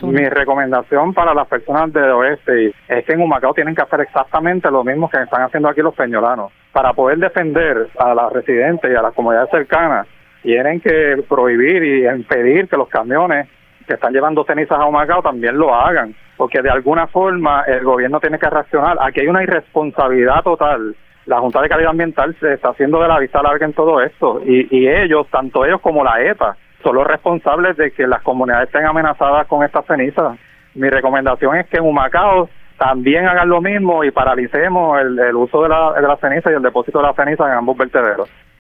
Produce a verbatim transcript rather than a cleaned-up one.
Osuna? Mi recomendación para las personas del oeste es que en Humacao tienen que hacer exactamente lo mismo que están haciendo aquí los peñolanos. Para poder defender a las residentes y a las comunidades cercanas, tienen que prohibir y impedir que los camiones que están llevando cenizas a Humacao también lo hagan, porque de alguna forma el gobierno tiene que reaccionar. Aquí hay una irresponsabilidad total. La Junta de Calidad Ambiental se está haciendo de la vista larga en todo esto, y, y ellos, tanto ellos como la E P A, son los responsables de que las comunidades estén amenazadas con estas cenizas. Mi recomendación es que en Humacao también hagan lo mismo y paralicemos el, el uso de la, de la ceniza y el depósito de la ceniza en ambos vertederos.